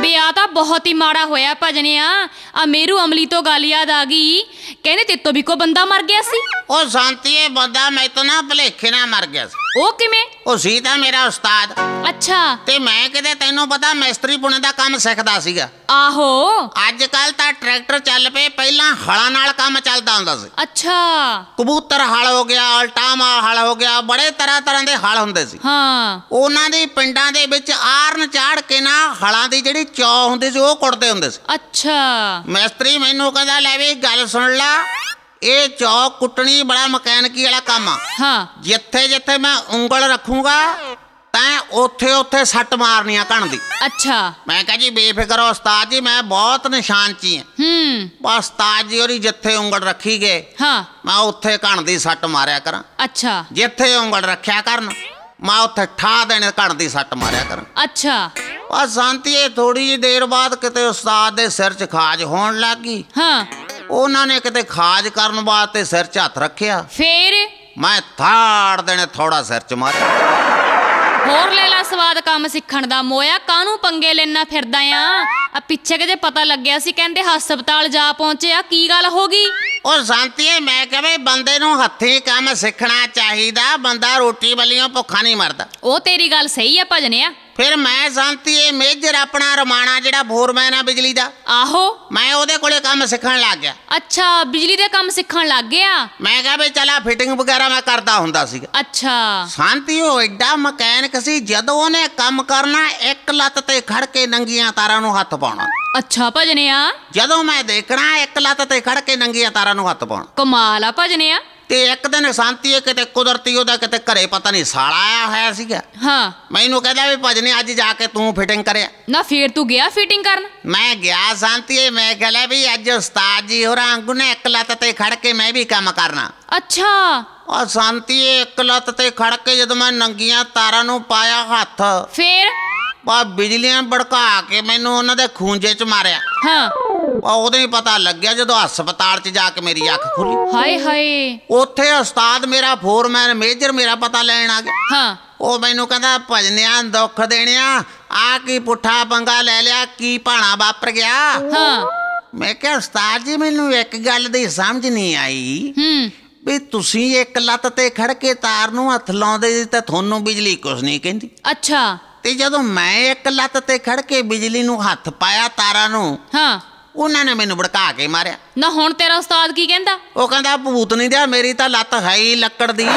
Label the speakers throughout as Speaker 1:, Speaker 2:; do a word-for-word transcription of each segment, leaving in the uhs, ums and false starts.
Speaker 1: ਬੇ ਆ ਤਾਂ ਬਹੁਤ ਹੀ ਮਾੜਾ ਹੋਇਆ ਭਜਨਿਆ। ਆ ਮੇਰੂ ਅਮਲੀ ਤੋਂ ਗੱਲ ਯਾਦ ਆ ਗਈ, ਕਹਿੰਦੇ ਤੇਤੋਂ ਵੀ ਕੋਈ ਬੰਦਾ ਮਰ ਗਿਆ ਸੀ।
Speaker 2: ਉਹ ਸ਼ਾਂਤੀਏ ਬੰਦਾ ਮੈਥੋਂ ਨਾ ਭੁਲੇਖੇ ਨਾਲ ਮਰ ਗਿਆ ਸੀ।
Speaker 1: ਉਹ ਕਿਵੇਂ?
Speaker 2: ਉਹ ਸੀ ਤਾਂ ਮੇਰਾ ਉਸਤਾਦ।
Speaker 1: ਅੱਛਾ।
Speaker 2: ਤੇ ਮੈਂ ਕਿਤੇ ਤੈਨੂੰ ਪਤਾ ਮਿਸਤਰੀ ਪੁਣੇ ਦਾ ਕੰਮ ਸਿੱਖਦਾ ਸੀਗਾ।
Speaker 1: ਆਹੋ।
Speaker 2: ਅੱਜ ਕੱਲ ਤਾਂ ਟਰੈਕਟਰ ਚੱਲ ਪਏ, ਪਹਿਲਾਂ ਹਲਾਂ ਨਾਲ ਕੰਮ ਚੱਲਦਾ ਹੁੰਦਾ ਸੀ।
Speaker 1: ਅੱਛਾ।
Speaker 2: ਕਬੂਤਰ ਹਲ ਹੋ ਗਿਆ, ਅਲਟਾਮਾ ਹਲ ਹੋ ਗਿਆ, ਬੜੇ ਤਰ੍ਹਾਂ ਤਰ੍ਹਾਂ ਦੇ ਹਲ ਹੁੰਦੇ ਸੀ।
Speaker 1: ਹਾਂ।
Speaker 2: ਉਹਨਾਂ ਦੇ ਪਿੰਡਾਂ ਦੇ ਵਿੱਚ ਆਰਨ ਚਾੜ ਕੇ ਨਾ ਹਲਾਂ ਦੀ ਜਿਹੜੀ ਚੌ ਹੁੰਦੀ ਸੀ ਉਹ ਕੁੱਟਦੇ ਹੁੰਦੇ ਸੀ।
Speaker 1: ਅੱਛਾ।
Speaker 2: ਮਿਸਤਰੀ ਮੈਨੂੰ ਕਹਿੰਦਾ ਲੈ ਵੀ ਗੱਲ ਸੁਣ ਲਾ, ਇਹ ਚੌ ਕੁੱਟਣੀ ਬੜਾ ਮਕੈਨਿਕੀ ਵਾਲਾ ਕੰਮ ਆ।
Speaker 1: ਹਾਂ।
Speaker 2: ਜਿੱਥੇ ਜਿੱਥੇ ਮੈਂ ਉਂਗਲ ਰੱਖੂੰਗਾ ਤਾਂ ਉੱਥੇ ਉੱਥੇ ਸੱਟ ਮਾਰਨੀ ਆ ਕਣ ਦੀ।
Speaker 1: ਅੱਛਾ।
Speaker 2: ਮੈਂ ਕਿਹਾ ਜੀ ਬੇਫਿਕਰ ਹੋ ਉਸਤਾਦ ਜੀ, ਮੈਂ ਬਹੁਤ ਨਿਸ਼ਾਨ 'ਚ ਹੀ ਹਾਂ।
Speaker 1: ਹੂੰ।
Speaker 2: ਬਸ ਉਸਤਾਦ ਜੀ ਉਹਦੀ ਜਿੱਥੇ ਉਂਗਲ ਰੱਖੀ ਗਏ
Speaker 1: ਹਾਂ।
Speaker 2: ਮੈਂ ਉੱਥੇ ਕਣ ਦੀ ਸੱਟ ਮਾਰਿਆ ਕਰਾਂ।
Speaker 1: ਅੱਛਾ।
Speaker 2: ਜਿੱਥੇ ਉਂਗਲ ਰੱਖਿਆ ਕਰਨ ਮੈਂ ਉੱਥੇ ਠਾ ਦੇਣੇ ਕਣ ਦੀ ਸੱਟ ਮਾਰਿਆ ਕਰਾਂ।
Speaker 1: ਅੱਛਾ।
Speaker 2: ਬਸ ਸ਼ਾਂਤੀਏ ਥੋੜੀ ਜਿਹੀ ਦੇਰ ਬਾਅਦ ਕਿਤੇ ਉਸਤਾਦ ਦੇ ਸਿਰ 'ਚ ਖਾਜ ਹੋਣ ਲੱਗ ਗਈ।
Speaker 1: ਹਾਂ।
Speaker 2: ਉਹਨਾਂ ਨੇ ਕਿਤੇ ਖਾਜ ਕਰਨ ਵਾਸਤੇ ਸਿਰ 'ਚ ਹੱਥ ਰੱਖਿਆ,
Speaker 1: ਫੇਰ?
Speaker 2: ਮੈਂ ਥਾੜ ਦੇਣੇ ਥੋੜਾ ਸਿਰ 'ਚ ਮਾਰਿਆ।
Speaker 1: ਹੋਰ ਲੈ ਲਾ ਸਵਾਦ ਕੰਮ ਸਿੱਖਣ ਦਾ। ਮੋਇਆ ਕਾਹਨੂੰ ਪੰਗੇ ਲੈਣਾ ਫਿਰਦਾ ਆ? ਆ ਪਿੱਛੇ ਕਿਤੇ ਪਤਾ ਲੱਗਿਆ ਸੀ ਕਹਿੰਦੇ ਹਸਪਤਾਲ ਜਾ ਪਹੁੰਚਿਆ, ਕੀ ਗੱਲ ਹੋ ਗਈ?
Speaker 2: ਉਹ ਸ਼ਾਂਤੀਏ ਮੈਂ ਕਹਵੇ ਬੰਦੇ ਨੂੰ ਹੱਥੀਂ ਕੰਮ ਸਿੱਖਣਾ ਚਾਹੀਦਾ, ਬੰਦਾ ਰੋਟੀ ਵੱਲੋਂ ਭੁੱਖਾ ਨਹੀਂ ਮਰਦਾ।
Speaker 1: ਉਹ ਤੇਰੀ ਗੱਲ ਸਹੀ ਆ ਭਜਨਿਆ।
Speaker 2: ਫਿਰ ਮੈਂ ਸ਼ਾਂਤੀਏ ਮੇਜਰ ਆਪਣਾ ਰਮਾਣਾ ਜਿਹੜਾ ਫੋਰਮੈਨ ਆ ਬਿਜਲੀ ਦਾ,
Speaker 1: ਆਹੋ,
Speaker 2: ਮੈਂ ਉਹਦੇ ਕੋਲੇ ਕੰਮ ਸਿੱਖਣ ਲੱਗ ਗਿਆ।
Speaker 1: ਅੱਛਾ, ਬਿਜਲੀ ਦੇ ਕੰਮ ਸਿੱਖਣ ਲੱਗ ਗਿਆ।
Speaker 2: ਮੈਂ ਕਿਹਾ ਵੀ ਚਲਾ ਫਿਟਿੰਗ ਵਗੈਰਾ ਮੈਂ ਕਰਦਾ ਹੁੰਦਾ ਸੀਗਾ।
Speaker 1: ਅੱਛਾ।
Speaker 2: ਸ਼ਾਂਤੀ ਉਹ ਐਡਾ ਮਕੈਨਿਕ ਸੀ, ਜਦੋਂ ਉਹਨੇ ਕੰਮ ਕਰਨਾ ਇੱਕ ਲੱਤ ਤੇ ਖੜ ਕੇ ਨੰਗੀਆਂ ਤਾਰਾਂ ਨੂੰ ਹੱਥ ਪਾਉਣਾ।
Speaker 1: ਅੱਛਾ ਭਜਨਿਆ।
Speaker 2: ਜਦੋਂ ਮੈਂ ਦੇਖਣਾ ਇੱਕ ਲੱਤ ਤੇ ਖੜ ਕੇ ਨੰਗੀਆਂ ਤਾਰਾਂ ਨੂੰ ਹੱਥ ਪਾਉਣਾ।
Speaker 1: ਕਮਾਲ ਆ ਭਜਨਿਆ।
Speaker 2: ਤੇ ਇੱਕ ਦਿਨ ਸ਼ਾਂਤੀ ਕਿਤੇ ਕੁਦਰਤੀ ਉਹਦਾ ਕਿਤੇ ਘਰੇ ਪਤਾ ਨਹੀਂ ਸਾਲਾ ਆਇਆ ਹੋਇਆ ਸੀਗਾ।
Speaker 1: ਹਾਂ।
Speaker 2: ਮੈਨੂੰ ਕਹਿੰਦਾ ਵੀ ਭਜਨੇ ਅੱਜ ਜਾ ਕੇ ਤੂੰ ਫਿਟਿੰਗ ਕਰਿਆ।
Speaker 1: ਨਾ ਫੇਰ ਤੂੰ ਗਿਆ ਫਿਟਿੰਗ ਕਰਨ?
Speaker 2: ਮੈਂ ਗਿਆ ਸ਼ਾਂਤੀ, ਮੈਂ ਕਹਿੰਦਾ ਵੀ ਅੱਜ ਉਸਤਾਦ ਜੀ ਹੋਰਾਂ ਵਾਂਗੂ ਨੇ ਇੱਕ ਲੱਤ ਤੇ ਖੜ ਕੇ ਮੈਂ ਵੀ ਕੰਮ ਕਰਨਾ।
Speaker 1: ਅੱਛਾ।
Speaker 2: ਉਹ ਸ਼ਾਂਤੀ ਇੱਕ ਲੱਤ ਤੇ ਖੜ ਕੇ ਜਦੋਂ ਮੈਂ ਨੰਗੀਆਂ ਤਾਰਾਂ ਨੂੰ ਪਾਇਆ ਹੱਥ,
Speaker 1: ਫੇਰ?
Speaker 2: ਬਾ ਬਿਜਲੀਆਂ ਭੜਕਾ ਕੇ ਮੈਨੂੰ ਉਹਨਾਂ ਦੇ ਖੂੰਜੇ 'ਚ ਮਾਰਿਆ।
Speaker 1: ਹਾਂ।
Speaker 2: ਉਦੋਂ ਹੀ ਪਤਾ ਲੱਗਿਆ ਜਦੋਂ ਹਸਪਤਾਲ 'ਚ ਜਾ ਕੇ ਮੇਰੀ ਅੱਖ ਖੁੱਲੀ।
Speaker 1: ਹਾਏ ਹਾਏ।
Speaker 2: ਉੱਥੇ ਉਸਤਾਦ ਮੇਰਾ ਫੋਰਮੈਨ ਮੇਜਰ ਮੇਰਾ ਪਤਾ ਲੈਣ ਆ ਗਿਆ।
Speaker 1: ਹਾਂ।
Speaker 2: ਉਹ ਮੈਨੂੰ ਕਹਿੰਦਾ ਭਜਨਿਆਂ ਦੁੱਖ ਦੇਣਿਆ, ਆ ਕੀ ਪੁੱਠਾ ਪੰਗਾ ਲੈ ਲਿਆ, ਕੀ ਭਾਣਾ ਵਾਪਰ ਗਿਆ?
Speaker 1: ਹਾਂ।
Speaker 2: ਮੈਂ ਕਿਹਾ ਉਸਤਾਦ ਜੀ ਮੈਨੂੰ ਇੱਕ ਗੱਲ ਦੀ ਸਮਝ ਨਹੀਂ ਆਈ
Speaker 1: ਹੂੰ।
Speaker 2: ਵੀ ਤੁਸੀਂ ਇੱਕ ਲੱਤ ਤੇ ਖੜ ਕੇ ਤਾਰ ਨੂੰ ਹੱਥ ਲਾਉਂਦੇ ਸੀ ਤਾਂ ਤੁਹਾਨੂੰ ਬਿਜਲੀ ਕੁਛ ਨਹੀਂ ਕਹਿੰਦੀ,
Speaker 1: ਅੱਛਾ।
Speaker 2: ਤੇ ਜਦੋਂ ਮੈਂ ਇੱਕ ਲੱਤ ਤੇ ਖੜ ਕੇ ਬਿਜਲੀ ਨੂੰ ਹੱਥ ਪਾਇਆ ਤਾਰਾਂ ਨੂੰ,
Speaker 1: ਹਾਂ,
Speaker 2: ਉਹਨਾਂ ਨੇ ਮੈਨੂੰ ਭੜਕਾ ਕੇ ਮਾਰਿਆ।
Speaker 1: ਨਾ ਹੁਣ ਤੇਰਾ ਉਸਤਾਦ ਕੀ ਕਹਿੰਦਾ?
Speaker 2: ਉਹ ਕਹਿੰਦਾ ਭੂਤ ਨਹੀਂ ਦਿਆ, ਮੇਰੀ ਤਾਂ ਲੱਤ ਹੈ ਹੀ ਲੱਕੜ ਦੀ।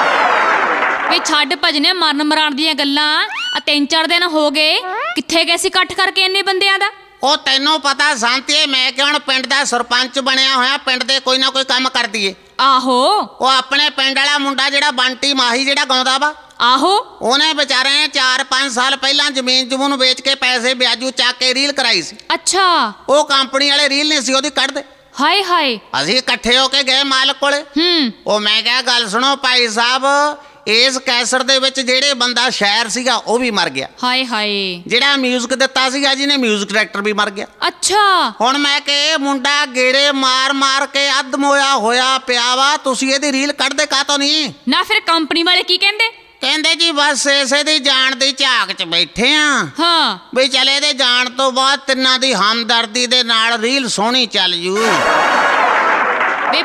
Speaker 1: ਵੀ ਛੱਡ ਭਜਨੇ ਮਰਨ ਮਰਾਣ ਦੀਆਂ ਗੱਲਾਂ। ਆ ਤਿੰਨ ਚਾਰ ਦਿਨ ਹੋ ਗਏ, ਕਿੱਥੇ ਗਏ ਸੀ ਇਕੱਠ ਕਰਕੇ ਇੰਨੇ ਬੰਦਿਆਂ ਦਾ?
Speaker 2: ਉਹ ਤੈਨੂੰ ਪਤਾ ਸ਼ਾਂਤੀ, ਮੈਂ ਕਿ ਹੁਣ ਪਿੰਡ ਦਾ ਸਰਪੰਚ ਬਣਿਆ ਹੋਇਆ, ਪਿੰਡ ਦੇ ਕੋਈ ਨਾ ਕੋਈ ਕੰਮ ਕਰ ਦਈਏ।
Speaker 1: ਆਹੋ।
Speaker 2: ਉਹ ਆਪਣੇ ਪਿੰਡ ਵਾਲਾ ਮੁੰਡਾ ਜਿਹੜਾ ਬੰਟੀ ਮਾਹੀ ਜਿਹੜਾ ਗਾਉਂਦਾ ਵਾ,
Speaker 1: ਆਹੋ,
Speaker 2: ਉਹਨੇ ਵਿਚਾਰੇ ਨੇ ਚਾਰ ਪੰਜ ਸਾਲ ਪਹਿਲਾਂ ਜ਼ਮੀਨ ਜਮੂਨ ਵੇਚ ਕੇ ਪੈਸੇ ਵਿਆਜੂ ਚੱਕ ਕੇ ਰੀਲ ਕਰਾਈ ਸੀ।
Speaker 1: ਅੱਛਾ।
Speaker 2: ਉਹ ਕੰਪਨੀ ਵਾਲੇ ਰੀਲ ਨਹੀਂ ਸੀ ਉਹਦੀ ਕੱਢਦੇ।
Speaker 1: ਹਾਏ ਹਾਏ।
Speaker 2: ਅਸੀਂ ਇਕੱਠੇ ਹੋ ਕੇ ਗਏ ਮਾਲਕ ਕੋਲੇ।
Speaker 1: ਹੂੰ।
Speaker 2: ਉਹ ਮੈਂ ਕਿਹਾ ਗੱਲ ਸੁਣੋ ਭਾਈ ਸਾਹਿਬ, ਇਸ ਕੈਸਟ ਦੇ ਵਿੱਚ ਜਿਹੜੇ ਬੰਦਾ ਸ਼ਾਇਰ ਸੀਗਾ ਉਹ ਵੀ ਮਰ ਗਿਆ।
Speaker 1: ਹਾਏ ਹਾਏ।
Speaker 2: ਜਿਹੜਾ ਮਿਊਜ਼ਿਕ ਦਿੱਤਾ ਸੀਗਾ ਜਿਹਨੇ ਮਿਊਜ਼ਿਕ ਡਾਇਰੈਕਟਰ ਵੀ ਮਰ ਗਿਆ।
Speaker 1: ਅੱਛਾ।
Speaker 2: ਹੁਣ ਮੈਂ ਕਿ ਇਹ ਮੁੰਡਾ ਗੇੜੇ ਮਾਰ ਮਾਰ ਕੇ ਅੱਧ ਮੋਇਆ ਹੋਇਆ ਪਿਆ ਵਾ, ਤੁਸੀਂ ਇਹਦੀ ਰੀਲ ਕੱਢਦੇ ਕਾਹਤੋਂ ਨਹੀਂ?
Speaker 1: ਨਾ ਫਿਰ ਕੰਪਨੀ ਵਾਲੇ ਕੀ ਕਹਿੰਦੇ?
Speaker 2: ਕਹਿੰਦੇ ਜੀ ਬਸ ਇਸੇ ਦੀ ਜਾਣ ਦੀ ਝਾਕ 'ਚ ਬੈਠੇ ਆ।
Speaker 1: ਹਾਂ।
Speaker 2: ਵੀ ਚਲੇ ਇਹਦੇ ਜਾਣ ਤੋਂ ਬਾਅਦ ਤਿੰਨਾਂ ਦੀ ਹਮਦਰਦੀ ਦੇ ਨਾਲ ਰੀਲ ਸੋਹਣੀ ਚੱਲ ਜੂ।